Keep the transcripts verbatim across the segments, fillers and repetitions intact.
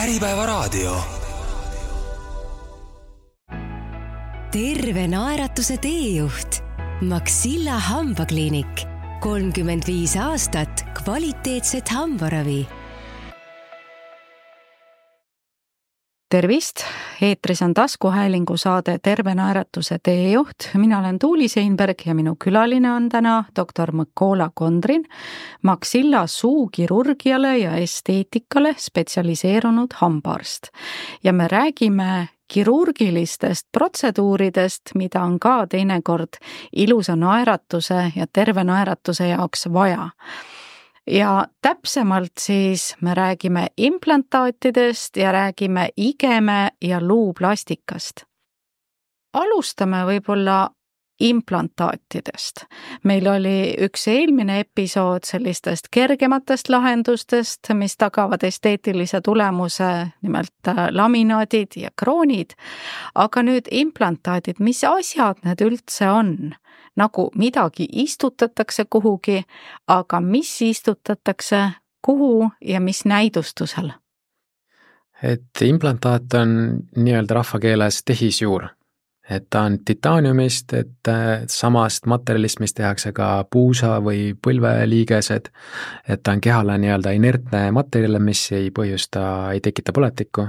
Äripäevaraadio. Terve naeratuse teejuht. Maxilla hambakliinik. kolmkümmend viis aastat kvaliteetset hambaravi. Tervist! Eetris on taskuhäälingu saade Terve naeratuse teejuht. Mina olen Tuuli Seinberg ja minu külaline on täna doktor Mõkola Kondrin, Maxilla suukirurgiale ja esteetikale spetsialiseerunud hambaarst. Ja me räägime kirurgilistest protseduuridest, mida on ka teinekord ilusa naeratuse ja terve naeratuse jaoks vaja. Ja täpsemalt siis me räägime implantaatidest ja räägime igeme ja luuplastikast. Alustame võib-olla implantaatidest. Meil oli üks eelmine episood sellistest kergematest lahendustest, mis tagavad esteetilise tulemuse, nimelt laminaadid ja kroonid. Aga nüüd implantaadid, mis asjad need üldse on? Nagu midagi istutatakse kuhugi, aga mis istutatakse kuhu ja mis näidustusel? Et implantaat on nii-öelda rahvakeeles tehisjuur. Et ta on titaaniumist, et samast materjalist, mis tehakse ka puusa või põlveliigesed, et ta on kehale nii-öelda inertne materjal, mis ei põhjusta, ei tekita põletikku.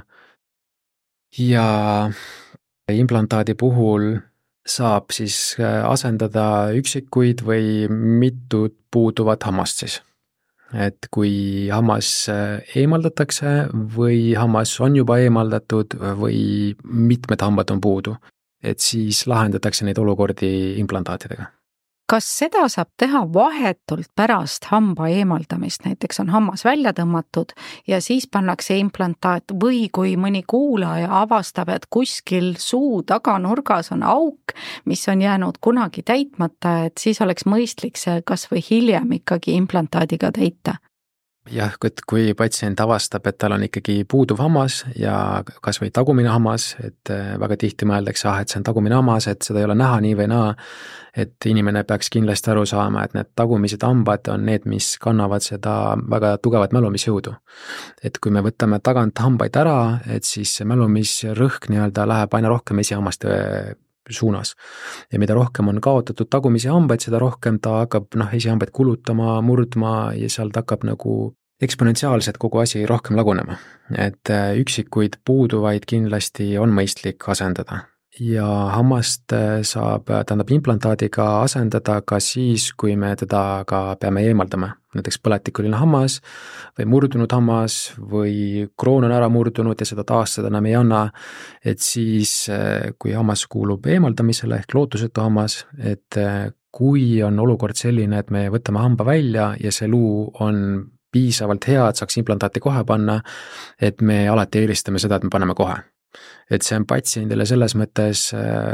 Ja implantaadi puhul saab siis asendada üksikuid või mitut puuduvat hammast siis. Et kui hammas eemaldatakse või hammas on juba eemaldatud või mitmed hambad on puudu, et siis lahendatakse neid olukordi implantaatidega. Kas seda saab teha vahetult pärast hamba eemaldamist? Näiteks on hammas välja tõmmatud ja siis pannakse implantaat või kui mõni kuulaja avastab, et kuskil suu taganurgas on auk, mis on jäänud kunagi täitmata, et siis oleks mõistlik see kas või hiljem ikkagi implantaadiga täita. Jah, kui patsient avastab, et tal on ikkagi puuduv hammas ja kas või tagumine hammas, et väga tihti mõeldakse, ah, et see on tagumine hammas, et seda ei ole näha nii või naa, et inimene peaks kindlasti aru saama, et need tagumised hambad on need, mis kannavad seda väga tugevat mälumisjõudu. Et kui me võtame tagant hambaid ära, et siis see mälumisrõhk nii-öelda läheb aina rohkem esihammaste suunas. Ja mida rohkem on kaotatud tagumisi hambaid, seda rohkem ta hakkab noh, esihambaid kulutama, murdma ja sealt hakkab nagu eksponentsiaalselt kogu asi rohkem lagunema. Et üksikuid puuduvaid kindlasti on mõistlik asendada. Ja hammast saab, tähendab implantaadiga asendada ka siis, kui me teda ka peame eemaldama. Näiteks põletikuline hammas või murdunud hammas või kroon on ära murdunud ja seda taastada enam ei anna, et siis kui hammas kuulub eemaldamisele ehk lootusetu hammas, et kui on olukord selline, et me võtame hamba välja ja see luu on piisavalt hea, et saaks implantaati kohe panna, et me alati eelistame seda, et me paneme kohe. Et see on patsiendile selles mõttes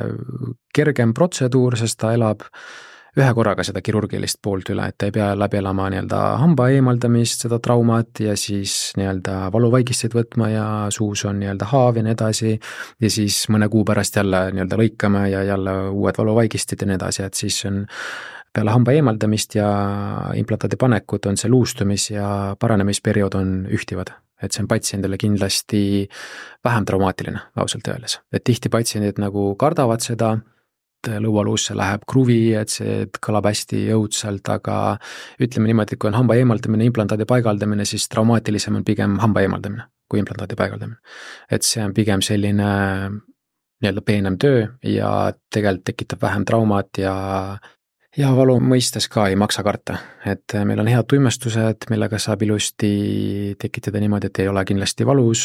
kergem protseduur, sest ta elab ühe korraga seda kirurgilist poolt üle, et ta ei pea läbi elama nii-öelda hamba eemaldamist, seda traumat ja siis nii-öelda valuvaigisteid võtma ja suus on nii-öelda haav ja nii edasi ja siis mõne kuu pärast jälle nii-öelda lõikame ja jälle uued valuvaigistid ja nii edasi, et siis on peale hamba eemaldamist ja implantaadi panekut on see luustumis ja paranemisperiood on ühtivad. Et see on patsiendile kindlasti vähem traumaatiline, ausalt öeldes. Et tihti patsiendid nagu kardavad seda, et lõualuusse läheb kruvi, et see kõlab hästi õudselt, aga ütleme niimoodi, et kui on hamba eemaldamine, implantaadi paigaldamine, siis traumaatilisem on pigem hamba eemaldamine kui implantaadi paigaldamine. Et see on pigem selline nii-öelda peenem töö ja tegelikult tekitab vähem traumat ja Ja valu mõistes ka ei maksa karta, et meil on head tuimestused, millega saab ilusti tekitada niimoodi, et ei ole kindlasti valus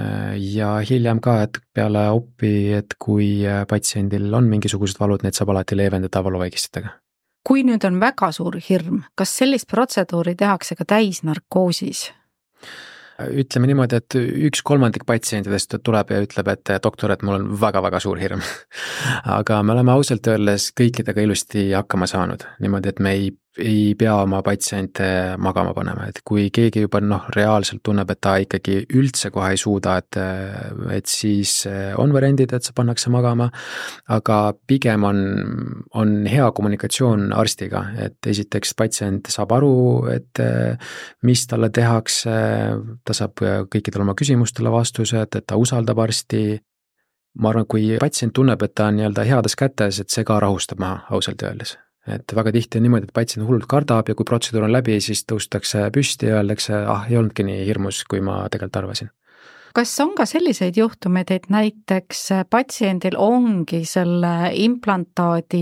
ja hiljem ka, et peale oppi, et kui patsiendil on mingisugused valud, need saab alati leevendada valuvaigistitega. Kui nüüd on väga suur hirm, kas sellist protseduuri tehakse ka täisnarkoosis? Ütleme niimoodi, et üks kolmandik patsientidest tuleb ja ütleb, et doktor, et mul on väga-väga suur hirm. Aga me oleme ausalt öeldes kõikidega ilusti hakkama saanud. Niimoodi, et me ei ei pea oma patsiente magama panema, et kui keegi juba noh, reaalselt tunneb, et ta ikkagi üldse kohe ei suuda, et, et siis on variandid, et see pannakse magama, aga pigem on, on hea kommunikatsioon arstiga, et esiteks patsient saab aru, et mis talle tehakse, ta saab kõikidele oma küsimustele vastused, et ta usaldab arsti. Ma arvan, kui patsient tunneb, et ta on nii-öelda heades kätes, et see ka rahustab maha ausalt öeldes. Et väga tihti on niimoodi, et patsient hullult kardab ja kui protseduur on läbi, siis tõustakse püsti ja öeldakse, ah, ei olnudki nii hirmus, kui ma tegelikult arvasin. Kas on ka selliseid juhtumeid, et näiteks patsiendil ongi selle implantaadi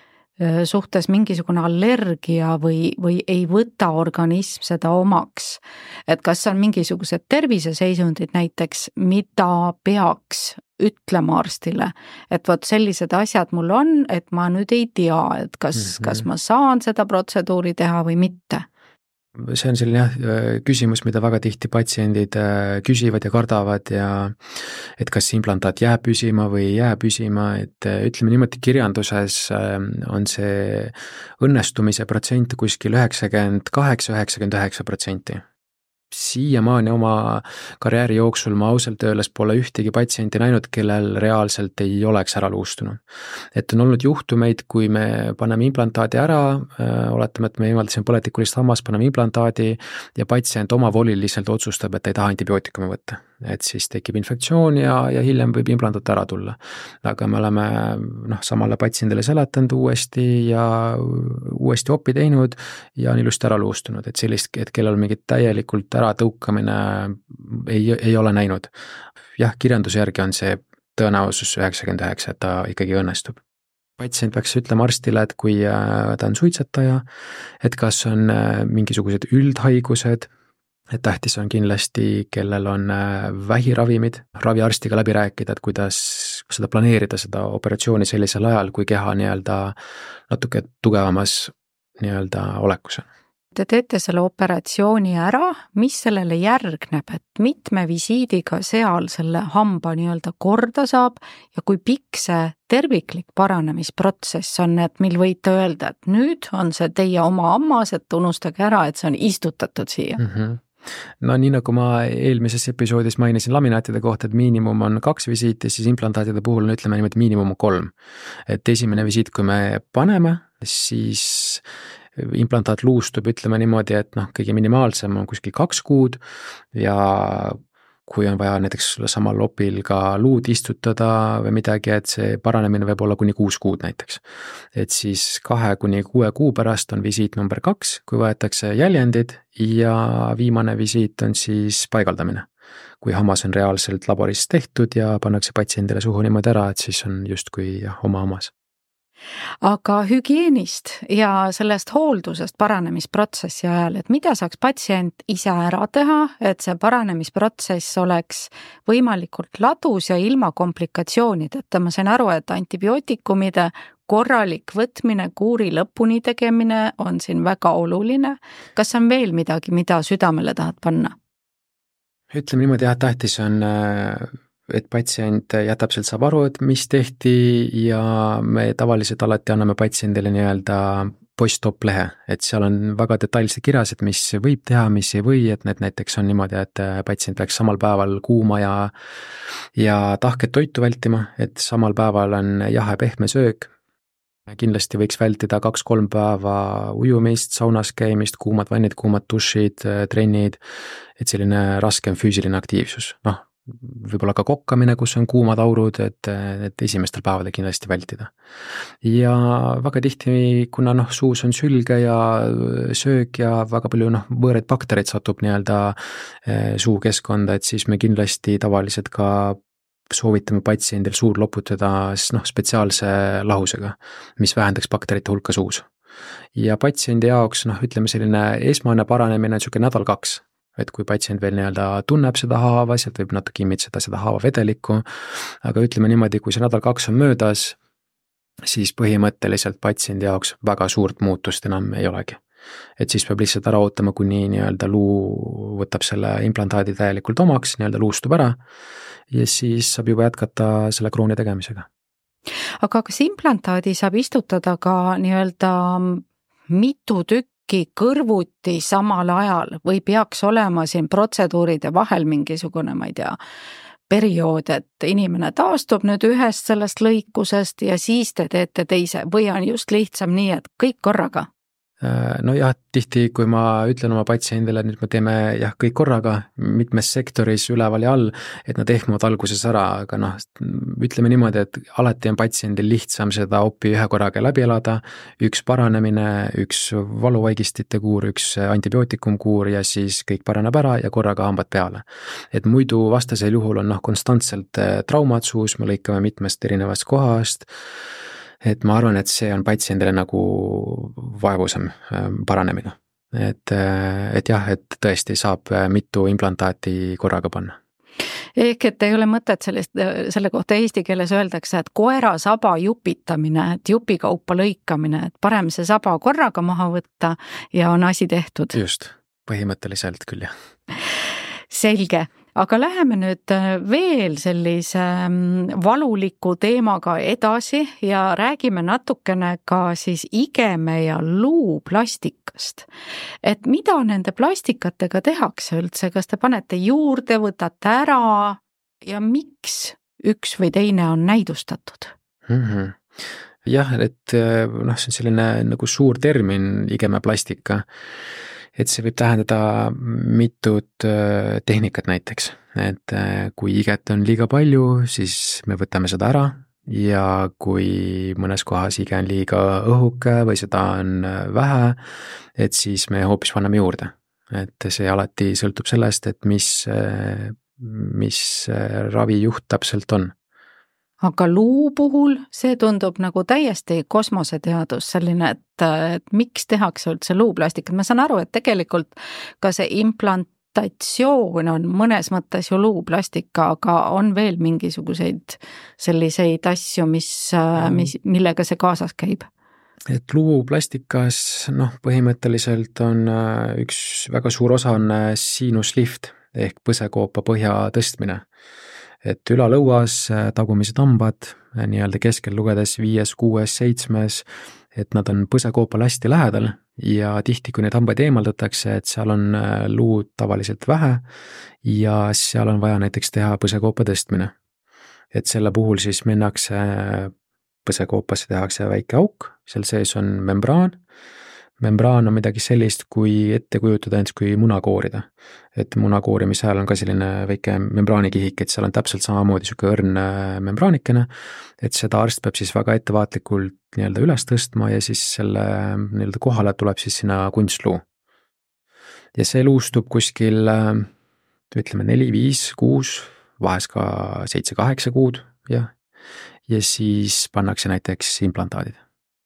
suhtes mingisugune allergia või, või ei võta organism seda omaks? Et kas on mingisugused terviseseisundid näiteks, mida peaks ütlema arstile, et vot sellised asjad mul on, et ma nüüd ei tea, et kas, mm-hmm. kas ma saan seda protseduuri teha või mitte? See on selline jah, küsimus, mida väga tihti patsiendid küsivad ja kardavad ja et kas implantaat jääb püsima või ei jää püsima, et ütleme niimoodi kirjanduses on see õnnestumise protsent kuskil üheksakümmend kaheksa üheksakümmend üheksa protsenti. Siiamaani oma karjääri jooksul ma ausalt öeldes pole ühtegi patsienti näinud, kellel reaalselt ei oleks ära luustunud. Et on olnud juhtumeid, kui me paneme implantaadi ära, oletame, et me võimaldasime põletikulist hammast, paneme implantaadi ja patsient omavoliliselt otsustab, et ta ei taha antibiootikumi võtta. Et siis tekib infektsioon ja, ja hiljem võib implantaat ära tulla. Aga me oleme noh, samale patsiendile seletanud uuesti ja uuesti opi teinud ja on ilusti ära luustunud, et sellist, et kellel mingit täielikult ära tõukamine ei, ei ole näinud. Jah, kirjanduse järgi on see tõenäosus üheksakümmend üheksa, et ta ikkagi õnnestub. Patsient peaks ütlema arstile, et kui ta on suitsetaja, et kas on mingisugused üldhaigused, et tähtis on kindlasti, kellel on vähiravimid, raviarstiga läbi rääkida, et kuidas seda planeerida, seda operatsiooni sellisel ajal, kui keha nii-öelda natuke tugevamas nii-öelda olekus on. Te teete selle operatsiooni ära, mis sellele järgneb, et mitme visiidiga seal selle hamba nii-öelda korda saab ja kui pikk see terviklik paranemisprotsess on, et mil võite öelda, et nüüd on see teie oma hammas, et unustage ära, et see on istutatud siia. Mm-hmm. No nii nagu ma eelmises episoodis mainisin laminaatide kohta, et miinimum on kaks visiiti, siis implantaatide puhul on ütleme niimoodi miinimum on kolm. Et esimene visiit, kui me paneme, siis implantaat luustub, ütleme niimoodi, et noh, kõige minimaalsem on kuskil kaks kuud ja kui on vaja näiteks samal opil ka luud istutada või midagi, et see paranemine võib olla kuni kuus kuud näiteks. Et siis kahe kuni kuue kuu pärast on visiit number kaks, kui võetakse jäljendid ja viimane visiit on siis paigaldamine. Kui hammas on reaalselt laboris tehtud ja pannakse patsiendile suhu niimoodi ära, et siis on justkui jah, oma hammas. Aga hügienist ja sellest hooldusest paranemisprotsessi ajal, et mida saaks patsient ise ära teha, et see paranemisprotsess oleks võimalikult ladus ja ilma komplikatsioonideta. Ma sain aru, et antibiootikumide korralik võtmine, kuuri lõpuni tegemine on siin väga oluline. Kas on veel midagi, mida südamele tahad panna? Ütleme niimoodi, jah, tähtis on et patsient jätab sealt saab aru, et mis tehti ja me tavaliselt alati anname patsiendile nii-öelda post-op lehe, et seal on väga detailselt kirjas, et mis võib teha, mis ei või, et need näiteks on niimoodi, et patsient peaks samal päeval kuuma ja, ja tahket toitu vältima, et samal päeval on jahe pehme söök. Kindlasti võiks vältida kaks-kolm päeva ujumist, saunas käimist, kuumad vannid, kuumad dušid, trennid, et selline raskem füüsiline aktiivsus, noh, võib-olla ka kokkamine, kus on kuumad aurud, et, et esimestel päevadel kindlasti vältida. Ja väga tihti, kuna noh, suus on sülge ja söök ja väga palju noh, võõraid baktereid satub nii-öelda suukeskkonda, et siis me kindlasti tavaliselt ka soovitame patsiendil suur loputada noh, spetsiaalse lahusega, mis vähendaks bakterite hulka suus. Ja patsiendi jaoks, noh, ütleme selline esmane paranemine on niisugune nädal kaks. Et kui patsient veel nii-öelda tunneb seda haava, sealt võib natuke imitseda seda haava vedelikku, aga ütleme niimoodi, kui see nädal kaks on möödas, siis põhimõtteliselt patsiendi jaoks väga suurt muutust enam ei olegi. Et siis peab lihtsalt ära ootama, kuni nii-öelda luu võtab selle implantaadi täielikult omaks, nii-öelda luustub ära ja siis saab juba jätkata selle krooni tegemisega. Aga kas implantaadi saab istutada ka nii-öelda mitu tükki äkki kõrvuti samal ajal või peaks olema siin protseduuride vahel mingisugune, ma ei tea, periood, et inimene taastub nüüd ühest sellest lõikusest ja siis te teete teise või on just lihtsam nii, et kõik korraga? No jah, tihti kui ma ütlen oma patsiendile, et nüüd me teeme jah, kõik korraga mitmes sektoris üleval ja all, et nad ehmuvad alguses ära, aga noh, ütleme niimoodi, et alati on patsiendil lihtsam seda opi ühe korraga läbi elada, üks paranemine, üks valuvaigistite kuur, üks antibiootikumkuur ja siis kõik paraneb ära ja korraga hambad peale. Et muidu vastasel juhul on noh, konstantselt traumad suus, me lõikame mitmest erinevast kohast, et ma arvan, et see on patsiendile nagu vaevusam paranemine. Et, et jah, et tõesti saab mitu implantaati korraga panna. Ehk et ei ole mõtet sellist, selle kohta eesti keeles öeldakse, et koera saba jupitamine, et jupikaupa lõikamine, et parem see saba korraga maha võtta ja on asi tehtud. Just, põhimõtteliselt küll jah. Selge, aga läheme nüüd veel sellise valuliku teemaga edasi ja räägime natukene ka siis igeme ja luuplastikast. Et mida nende plastikatega tehakse üldse, kas te panete juurde, võtate ära ja miks üks või teine on näidustatud? Mm-hmm. Jah, et noh, see on selline nagu suur termin igeme plastika. Et see võib tähendada mitut tehnikat näiteks, et kui iget on liiga palju, siis me võtame seda ära ja kui mõnes kohas ige on liiga õhuke või seda on vähe, et siis me hoopis paneme juurde. Et see alati sõltub sellest, et mis, mis ravijuht täpselt on. Aga luu puhul see tundub nagu täiesti kosmoseteadus selline, et, et miks tehakse üldse luuplastikat. Ma saan aru, et tegelikult ka see implantatsioon on mõnes mõttes ju luuplastika, aga on veel mingisuguseid selliseid asju, mis, mis, millega see kaasas käib? Et luuplastikas noh, põhimõtteliselt on üks väga suur osa on sinuslift ehk põsekoopa põhja tõstmine. Et ülalõuas tagumised hambad, nii-öelda keskel lugedes viies, kuues, seitsmes, et nad on põsekoopale hästi lähedal ja tihti, kui neid hambaid eemaldatakse, et seal on luud tavaliselt vähe ja seal on vaja näiteks teha põsekoopa tõstmine. Et selle puhul siis minnakse põsekoopasse, tehakse väike auk, seal sees on membraan. Membraan on midagi sellist, kui ette kujutada ends kui muna koorida. Et muna koorimise ajal on ka selline väike membraanikihik, et seal on täpselt samamoodi siuke õrn membraanikene, et seda arst peab siis väga ettevaatlikult nii-öelda üles tõstma ja siis selle nii-öelda kohale tuleb siis sinna kunstluu. Ja see luustub kuskil, ütleme neli, viis, kuus, vahest ka seitse, kaheksa kuud, jah. Ja siis pannakse näiteks implantaadid.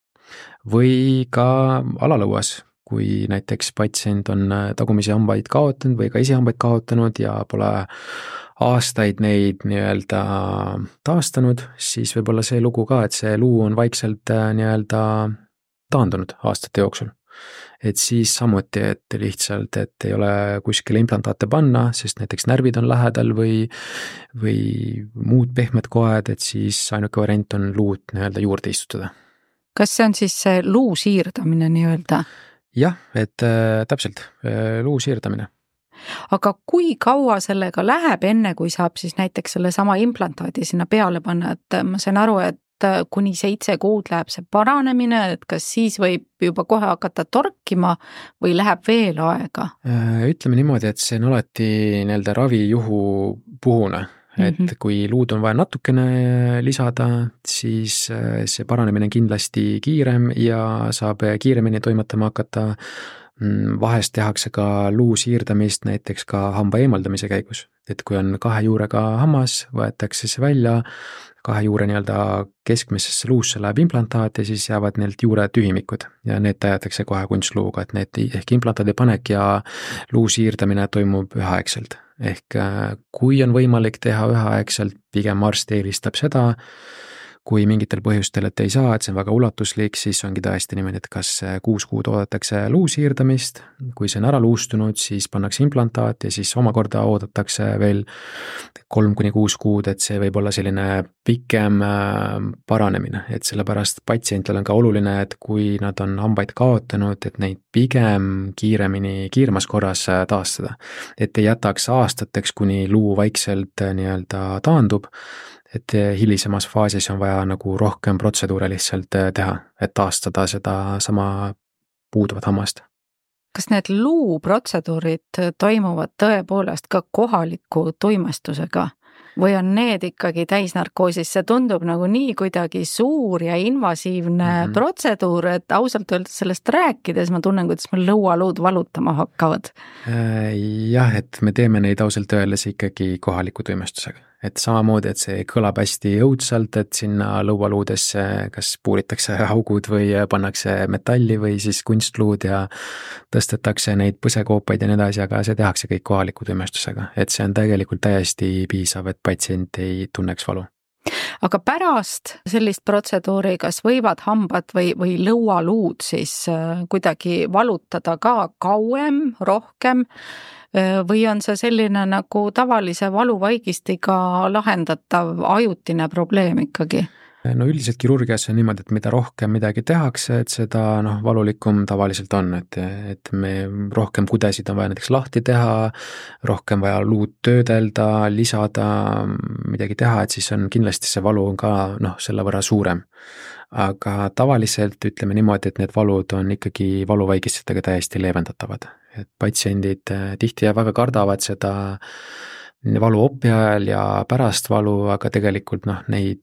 Või ka alalõuas, kui näiteks patsient on tagumisi hambaid kaotanud või ka esihambaid kaotanud ja pole aastaid neid nii-öelda taastanud, siis võib olla see lugu ka, et see luu on vaikselt nii-öelda taandunud aastate jooksul. Et siis samuti, et lihtsalt, et ei ole kuskile implantaate panna, sest näiteks närvid on lähedal või, või muud pehmed koed, et siis ainuke variant on luud nii-öelda juurde istutada. Kas see on siis see luu siirdamine nii-öelda? Jah, et äh, täpselt, äh, luu siirdamine. Aga kui kaua sellega läheb enne, kui saab siis näiteks selle sama implantaadi sinna peale panna, et ma sain aru, et kuni seitse kuud läheb see paranemine, et kas siis võib juba kohe hakata torkima või läheb veel aega? Äh, ütleme niimoodi, et see on alati nii-öelda ravijuhu puhune. Et mm-hmm. kui luud on vaja natukene lisada, siis see paranemine on kindlasti kiirem ja saab kiiremini toimetama hakata. Vahest tehakse ka luu siirdamist näiteks ka hamba eemaldamise käigus. Et kui on kahe juurega hammas, võetakse see välja, kahe juure nii-öelda keskmisesse luusse läheb implantaat ja siis jäävad neilt juure tühimikud ja need täidetakse kohe kunstluuga, et need ehk implantaadi panek ja luu siirdamine toimub üheaegselt. Ehk kui on võimalik teha üheaegselt, pigem arst eelistab seda, kui mingitel põhjustel, et ei saa, et see on väga ulatuslik, siis ongi tõesti niimoodi, et kas kuus kuud oodatakse luu siirdamist, kui see on ära luustunud, siis pannakse implantaat ja siis omakorda oodatakse veel kolm kuni kuus kuud, et see võib olla selline pikem paranemine, et sellepärast patsientidel on ka oluline, et kui nad on hambaid kaotanud, et neid pigem kiiremini, kiiremas korras taastada. Et ei jätaks aastateks, kuni luu vaikselt nii-öelda taandub, et hilisemas faasis on vaja nagu rohkem protseduure lihtsalt teha, et taastada seda sama puuduvat hammast. Kas need luuprotseduurid toimuvad tõepoolest ka kohaliku tuimestusega või on need ikkagi täisnarkoosis? See tundub nagu nii kuidagi suur ja invasiivne mm-hmm. protseduur, et ausalt öeldes sellest rääkides ma tunnen, kuidas mul lõualuud valutama hakkavad. Jah, et me teeme neid ausalt öeldes ikkagi kohaliku tuimestusega. Et samamoodi, et see kõlab hästi õudsalt, et sinna lõualuudesse kas puuritakse augud või pannakse metalli või siis kunstluud ja tõstetakse neid põsekoopaid ja nii edasi, aga see tehakse kõik kohaliku tuimestusega. Et see on tegelikult täiesti piisav, et patsient ei tunneks valu. Aga pärast sellist protseduuri, kas võivad hambad või, või lõualuud siis kuidagi valutada ka kauem, rohkem, või on see selline nagu tavalise valuvaigistiga lahendatav ajutine probleem ikkagi? No üldiselt kirurgias on niimoodi, et mida rohkem midagi tehakse, et seda noh, valulikum tavaliselt on, et, et me rohkem kudesid on vaja näiteks lahti teha, rohkem vaja luud töödelda, lisada, midagi teha, et siis on kindlasti see valu on ka noh, selle võrra suurem. Aga tavaliselt ütleme niimoodi, et need valud on ikkagi valuvaigistitega täiesti leevendatavad. Et patsiendid tihti ja väga kardavad seda valu opi ajal ja pärast valu, aga tegelikult noh, neid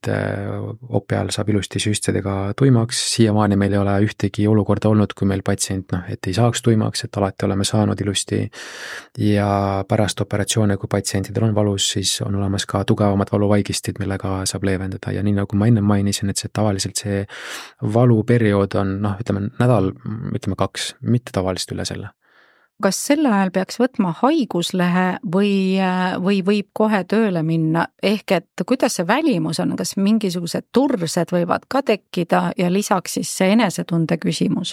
opi ajal saab ilusti süstidega tuimaks. Siiamaani meil ei ole ühtegi olukorda olnud, kui meil patsient noh, et ei saaks tuimaks, et alati oleme saanud ilusti. Ja pärast operatsioone, kui patsientidel on valus, siis on olemas ka tugevamad valuvaigistid, millega saab leevendada. Ja nii nagu ma enne mainisin, et see tavaliselt see valuperiood on noh, ütleme nädal, ütleme kaks, mitte tavaliselt üle selle. Kas selle ajal peaks võtma haiguslehe või, või võib kohe tööle minna? Ehk et kuidas see välimus on, kas mingisugused tursed võivad ka tekkida ja lisaks siis see enesetunde küsimus?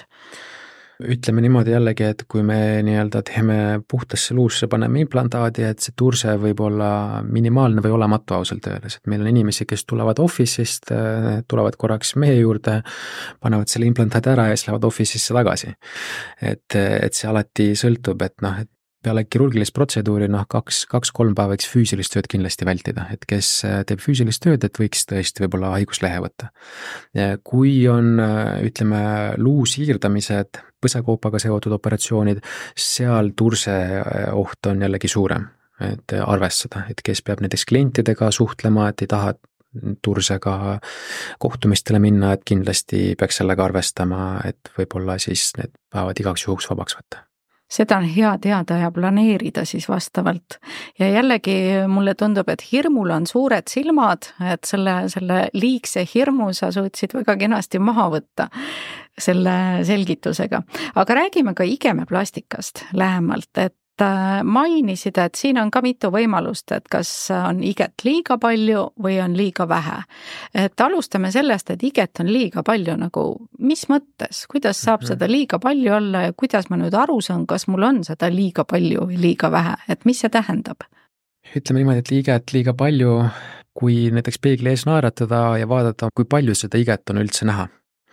Ütleme niimoodi jällegi, et kui me nii-öelda teeme puhtasse luusse, paneme implantaadi, et see turse võib olla minimaalne või olematu ausalt öeldes. Et meil on inimesi, kes tulevad office'ist, tulevad korraks mehe juurde, panevad selle implantaadi ära ja siis lähevad office'isse tagasi. Et, et see alati sõltub, et noh, et peale kirurgilist protseduuri noh, kaks, kaks, kolm päeva võiks füüsilist tööd kindlasti vältida, et kes teeb füüsilist tööd, et võiks tõesti võib-olla haiguslehe võtta. Ja kui on, ütleme, luu siirdamised, põsekoopaga seotud operatsioonid, seal turse oht on jällegi suurem, et arvestada, et kes peab näiteks klientidega suhtlema, et ei taha tursega kohtumistele minna, et kindlasti peaks sellega arvestama, et võib-olla siis need päevad igaks juhuks vabaks võtta. Seda on hea teada ja planeerida siis vastavalt. Ja jällegi mulle tundub, et hirmul on suured silmad, et selle, selle liigse hirmu sa suutsid väga kenasti maha võtta selle selgitusega. Aga räägime ka igemeplastikast lähemalt, et mainisid, et siin on ka mitu võimalust, et kas on iget liiga palju või on liiga vähe. Et alustame sellest, et iget on liiga palju, nagu mis mõttes, kuidas saab seda liiga palju olla ja kuidas ma nüüd aru saan, kas mul on seda liiga palju või liiga vähe, et mis see tähendab? Ütleme niimoodi, et liiget liiga palju, kui näiteks peegli ees naeratada ja vaadata, kui palju seda iget on üldse näha.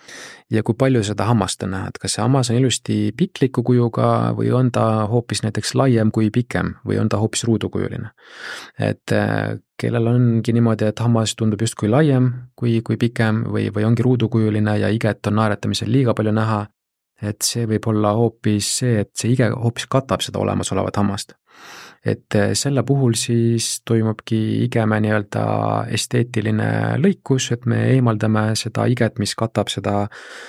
Ja kui palju seda hammast on näha, et kas see hammas on ilusti pikliku kujuga või on ta hoopis näiteks laiem kui pikem või on ta hoopis ruudukujuline. Et kellel ongi niimoodi, et hammas tundub just kui laiem kui, kui pikem või, või ongi ruudukujuline ja iget on naeratamisel liiga palju näha, et see võib olla hoopis see, et see ige hoopis katab seda olemasolevat hammast. Et selle puhul siis toimubki igeme nii-öelda esteetiline lõikus, et me eemaldame seda iget, mis katab seda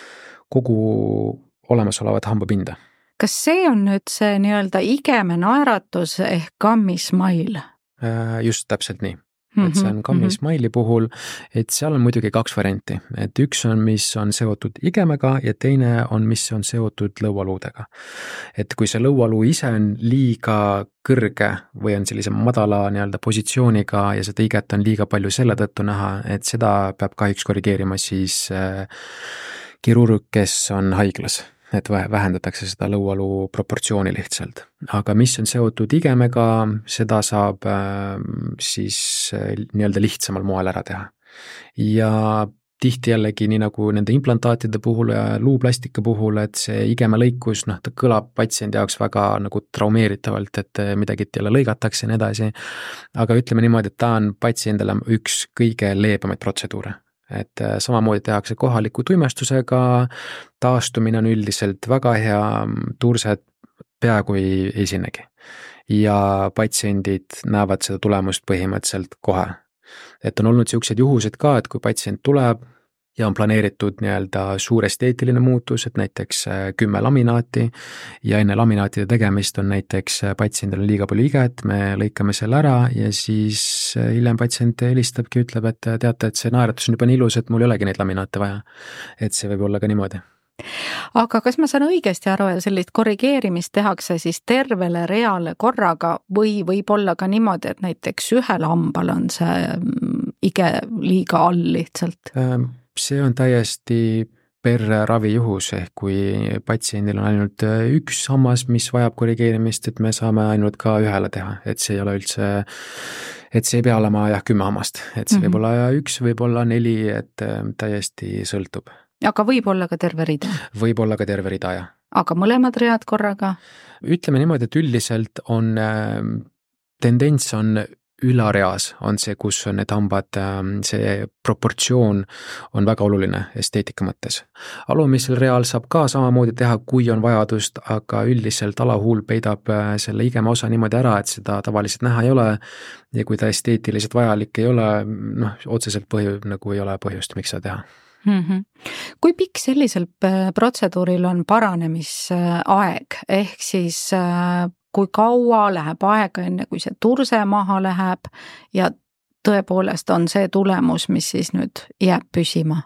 kogu olemasolevat hambapinda. Kas see on nüüd see nii-öelda igeme naeratus ehk gummy smile? Just täpselt nii. et see on Gummy Smile'i puhul, et seal on muidugi kaks varianti, et üks on, mis on seotud igemega ja teine on, mis on seotud lõualuudega. Et kui see lõualuu ise on liiga kõrge või on sellise madala nii-öelda positsiooniga ja seda iget on liiga palju selle tõttu näha, et seda peab kahjuks korrigeerima siis äh, kirurg, kes on haiglas. Et vähendatakse seda lõualuu proportsiooni lihtsalt. Aga mis on seotud igemega, seda saab äh, siis äh, nii-öelda lihtsamal moel ära teha. Ja tihti jällegi nii nagu nende implantaatide puhul ja luuplastika puhul, et see igeme lõikus, noh, ta kõlab patsiendi jaoks väga nagu traumeeritavalt, et midagi jälle lõigatakse ja nii edasi. Aga ütleme niimoodi, et ta on patsiendile üks kõige leebemaid protseduure. Et samamoodi tehakse kohaliku tuimestusega, taastumine on üldiselt väga hea, tursed peaaegu ei esinegi. Ja patsiendid näevad seda tulemust põhimõtteliselt kohe. Et on olnud sellised juhused ka, et kui patsient tuleb ja on planeeritud nii-öelda suur esteetiline muutus, et näiteks kümme laminaati ja enne laminaatide tegemist on näiteks patsiendil liiga palju iget, me lõikame selle ära ja siis hiljem patsient helistabki, ütleb, et teate, et see naeratus on juba nii ilus, et mul ei olegi neid laminaate vaja. Et see võib olla ka niimoodi. Aga kas ma saan õigesti aru, et sellist korrigeerimist tehakse siis tervele reale korraga või võib olla ka niimoodi, et näiteks ühel hambal on see ige liiga all lihtsalt? See on täiesti per ravi juhus, ehk kui patsiendil on ainult üks hammas, mis vajab korrigeerimist, et me saame ainult ka ühele teha, et see ei ole üldse, et see ei pea olema jah kümme hammast, et see mm-hmm. võib olla üks, võib olla neli, et täiesti sõltub. Aga võib olla ka terve rida? Võib olla ka terve rida, jah. Aga mõlemad read korraga? Ütleme niimoodi, et üldiselt on, tendents on ülareas on see, kus on need hambad, see proportsioon on väga oluline esteetika mõttes. Alumisel real saab ka samamoodi teha, kui on vajadust, aga üldiselt alahuul peidab selle igema osa niimoodi ära, et seda tavaliselt näha ei ole ja kui ta esteetiliselt vajalik ei ole, noh, otseselt põhju, nagu ei ole põhjust, miks seda teha. Mm-hmm. Kui pikk sellisel protseduuril on paranemisaeg, ehk siis kui kaua läheb aega enne, kui see turse maha läheb ja tõepoolest on see tulemus, mis siis nüüd jääb püsima?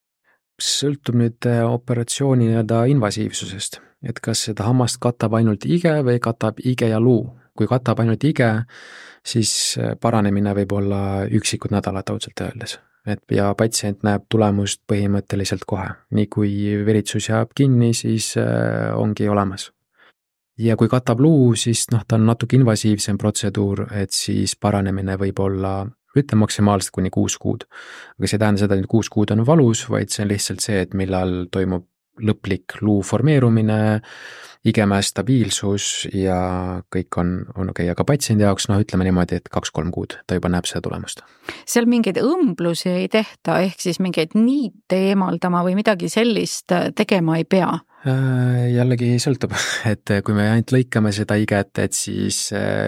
Sõltub nüüd operatsiooni nii-öelda invasiivsusest, et kas seda hammast katab ainult ige või katab ige ja luu. Kui katab ainult ige, siis paranemine võib olla üksikud nädalad ausalt öeldes. Et ja patsient näeb tulemust põhimõtteliselt kohe. Nii kui veritsus jääb kinni, siis ongi olemas. Ja kui katab luu, siis noh, ta on natuke invasiivsem protseduur, et siis paranemine võib olla, ütle maksimaalselt kuni kuus kuud. Aga see tähendab seda, et kuus kuud on valus, vaid see on lihtsalt see, et millal toimub lõplik luu formeerumine, igemäe stabiilsus ja kõik on, on okei, aga patsiendi jaoks, noh, ütleme niimoodi, et kaks-kolm kuud, ta juba näeb seda tulemust. Seal mingeid õmblusi ei tehta, ehk siis mingeid niite eemaldama või midagi sellist tegema ei pea? Jällegi sõltub, et kui me ainult lõikame seda iget, et siis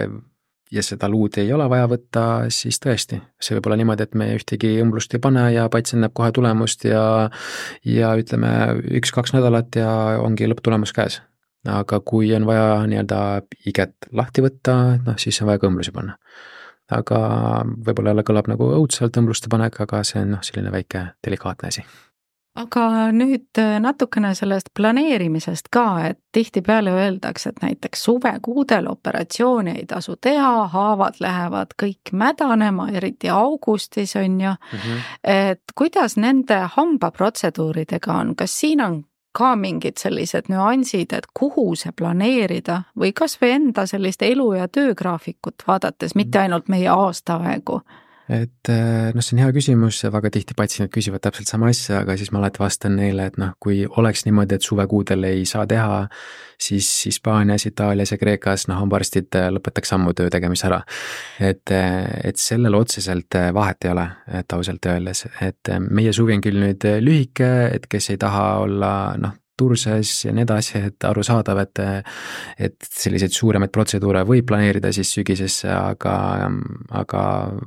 ja seda luud ei ole vaja võtta, siis tõesti, see võib olla niimoodi, et me ühtegi õmblust ei pane ja patsient näeb kohe tulemust ja, ja ütleme üks-kaks nädalat ja ongi lõpptulemus käes. Aga kui on vaja nii-öelda iget lahti võtta, noh, siis on vaja ka õmblusi panna. Aga võib-olla jälle kõlab nagu õudselt õmbluste panek, aga see on noh, selline väike delikaatne asi. Aga nüüd natukene sellest planeerimisest ka, et tihti peale öeldakse, et näiteks suvekuudel operatsiooni ei tasu teha, haavad lähevad kõik mädanema, eriti augustis on ju. Mm-hmm. Et kuidas nende hambaprotseduuridega on? Kas siin on ka mingid sellised nüansid, et kuhu see planeerida või kas või enda sellist elu- ja töögraafikut vaadates, mitte ainult meie aastaaegu? Et noh, see on hea küsimus, väga tihti patsiendid küsivad täpselt sama asja, aga siis ma alati vastan neile, et noh, kui oleks niimoodi, et suvekuudel ei saa teha, siis Hispaanias, Itaalias ja Kreekas, noh, hambaarstid lõpetaks ammu töö tegemise ära. Et, et sellel otseselt vahet ei ole, et ausalt öeldes, et meie suvi on küll nüüd lühike, et kes ei taha olla, noh, turses ja nii edasi, et aru saadav, et, et selliseid suuremaid protseduure võib planeerida siis sügisesse, aga, aga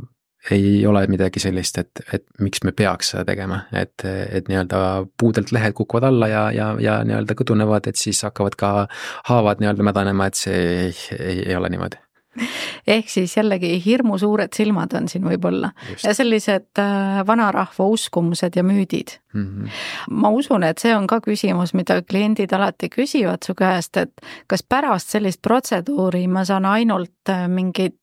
ei ole midagi sellist, et, et miks me peaks seda tegema, et, et nii-öelda puudelt lehed kukuvad alla ja, ja, ja nii-öelda kõdunevad, et siis hakkavad ka haavad nii-öelda mädanema, et see ei, ei, ei ole niimoodi. ehk siis jällegi hirmu suured silmad on siin võib-olla. Just. Ja sellised vanarahva uskumused ja müüdid. Mm-hmm. Ma usun, et see on ka küsimus, mida kliendid alati küsivad su käest, et kas pärast sellist protseduuri ma saan ainult mingit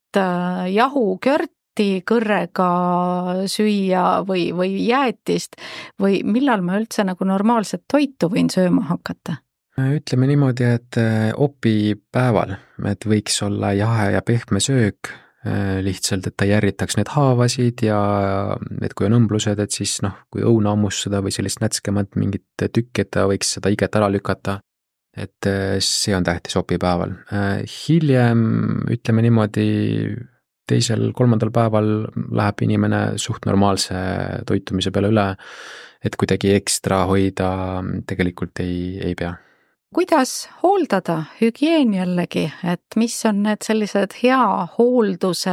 jahukörti kõrrega süüa või, või jäätist või millal ma üldse nagu normaalset toitu võin sööma hakata? Ütleme niimoodi, et opipäeval, et võiks olla jahe ja pehme söök, lihtsalt, et ta järritaks need haavasid ja et kui on õmblused, et siis noh, kui õuna ammustada või sellist nätskemat mingit tükki, et ta võiks seda iget ära lükata, et see on tähtis opipäeval. Hiljem, ütleme niimoodi, teisel, kolmandal päeval läheb inimene suht normaalse toitumise peale üle, et kuidagi ekstra hoida tegelikult ei, ei pea. Kuidas hooldada hügieen jällegi, et mis on need sellised hea hoolduse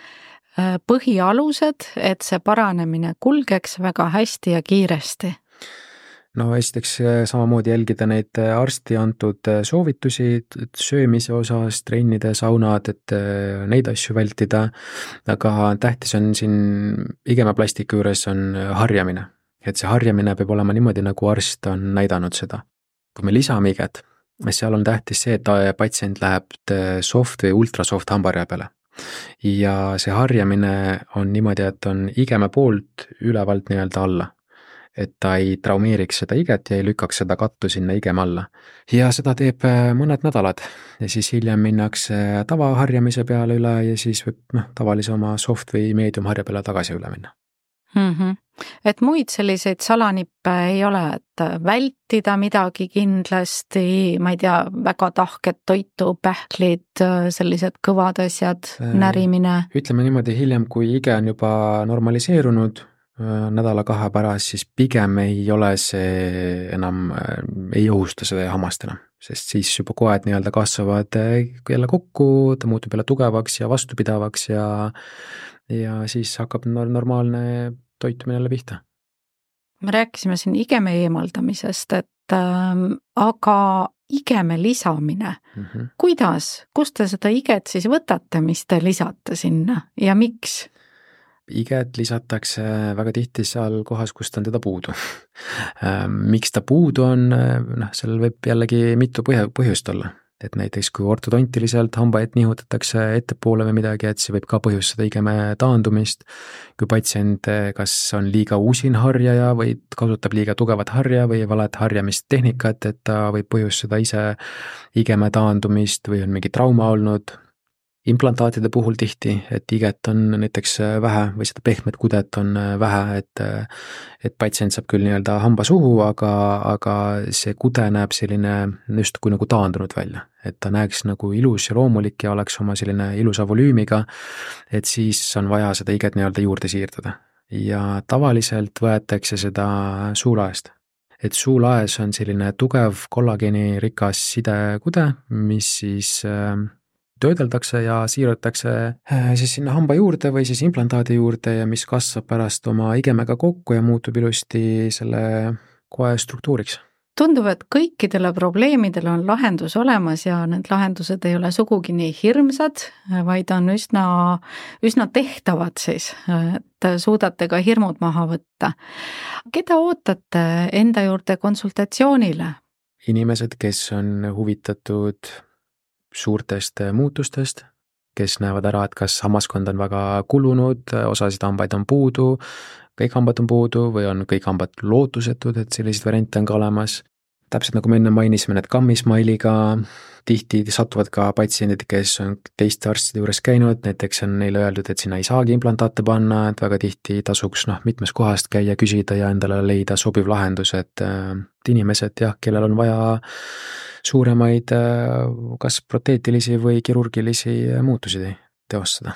põhialused, et see paranemine kulgeks väga hästi ja kiiresti? No esiteks samamoodi jälgida neid arsti antud soovitusi söömise osas, trennide, saunad, et neid asju vältida, aga tähtis on siin igemeplastika juures on harjamine, et see harjamine peab olema niimoodi, nagu arst on näidanud seda. Kui me lisame iget, seal on tähtis see, et patsient läheb soft või ultrasoft hambaharja peale. Ja see harjamine on niimoodi, et on igeme poolt ülevalt nii-öelda alla. Et ta ei traumeeriks seda iget ja ei lükkaks seda kattu sinna igeme alla. Ja seda teeb mõned nädalad ja siis hiljem minnakse tavaharjamise peale üle ja siis võib no, tavalise oma soft või medium harja peale tagasi üle minna. Mm-hmm. Et muid selliseid salanippe ei ole, et vältida midagi kindlasti, ma ei tea, väga tahket toitu, pähklid, sellised kõvad asjad, närimine. Ütleme niimoodi hiljem, kui ige on juba normaliseerunud nädala kahe pärast, siis pigem ei ole see enam, ei ohusta seda hammast enam, sest siis juba koed nii-öelda kasvavad jälle kokku, ta muutub jälle tugevaks ja vastupidavaks ja ja siis hakkab normaalne toitumine jälle pihta. Me rääkisime siin igeme eemaldamisest, et äh, aga igeme lisamine, mm-hmm. kuidas, kust te seda iget siis võtate, mis te lisate sinna ja miks? Iget lisatakse väga tihti seal kohas, kus on teda puudu. Miks ta puudu on, noh, seal võib jällegi mitu põhjust olla. Et näiteks kui ortodontiliselt hambaid nihutatakse ettepoole või midagi, et see võib ka põhjustada igeme taandumist. Kui patsient kas on liiga uusin harjaja või kasutab liiga tugevat harja või valet harjamistehnikat, et ta võib põhjustada ise igeme taandumist või on mingi trauma olnud. Implantaatide puhul tihti, et iget on näiteks vähe või seda pehmet kudet on vähe, et, et patsient saab küll nii-öelda hamba suhu, aga, aga see kude näeb selline just kui nagu taandunud välja, et ta näeks nagu ilus ja loomulik ja oleks oma selline ilusa volüümiga, et siis on vaja seda iget nii-öelda juurde siirdada. Ja tavaliselt võetakse seda suulaest. Et suulaes on selline tugev kollageeni rikas sidekude, mis siis töödeldakse ja siirdatakse siis sinna hamba juurde või siis implantaadi juurde ja mis kasvab pärast oma igemega kokku ja muutub ilusti selle koe struktuuriks. Tundub, et kõikidele probleemidele on lahendus olemas ja need lahendused ei ole sugugi nii hirmsad, vaid on üsna, üsna tehtavad siis, et suudate ka hirmud maha võtta. Keda ootate enda juurde konsultatsioonile? Inimesed, kes on huvitatud suurtest muutustest, kes näevad ära, et kas hammaskond on väga kulunud, osasid hambaid on puudu, kõik hambad on puudu või on kõik hambad lootusetud, et selliseid variante on ka olemas. Täpselt nagu me enne mainisime, need kammismailiga tihti satuvad ka patsiendid, kes on teiste arstide juures käinud, näiteks on neile öeldud, et sinna ei saagi implantaate panna, et väga tihti tasuks noh, mitmes kohast käia, küsida ja endale leida sobiv lahendus, et inimesed jah, kellel on vaja suuremaid kas proteetilisi või kirurgilisi muutusi teostada.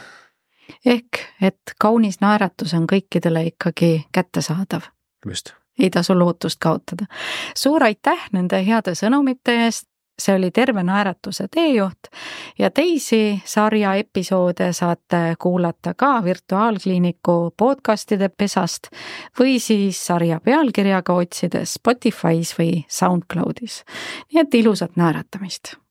Ehk, et kaunis naeratus on kõikidele ikkagi kättesaadav. Just. Ei tasu lootust kaotada. Suur aitäh nende heade sõnumite eest, see oli Terve naeratuse teejuht ja teisi sarja episoode saate kuulata ka Virtuaalkliiniku podcastide pesast või siis sarja pealkirjaga otsides Spotify's või SoundCloudis. Nii et ilusat naeratamist!